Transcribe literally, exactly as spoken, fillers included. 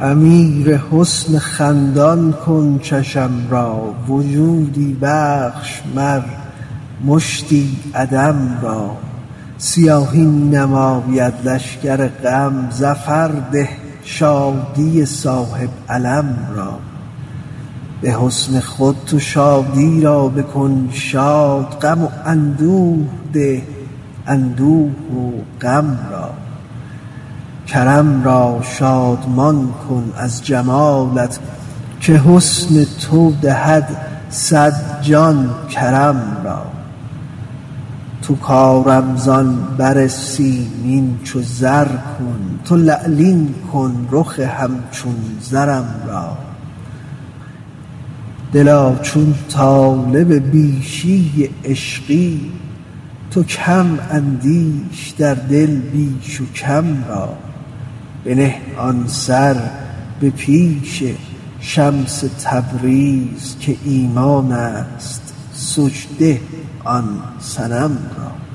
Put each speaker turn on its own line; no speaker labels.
امیر حسن خندان کن چشم را، وجودی بخش مر مشتی عدم را. سیاهی نماید لشکر غم، ظفر ده شادی صاحب علم را. به حسن خود تو شادی را بکن شاد، غم و اندوه ده اندوه و غم را. کرم را شادمان کن از جمالت، که حسن تو دهد صد جان کرم را. تو کارم زان بر سیمین چو زر کن، تو لعلین کن رخ همچون زرم را. دلا چون طالب بیشی عشقی، تو کم اندیش در دل بیش و کم را. بنه آن سر به پیش شمس تبریز، که ایمان است سجده آن صنم را.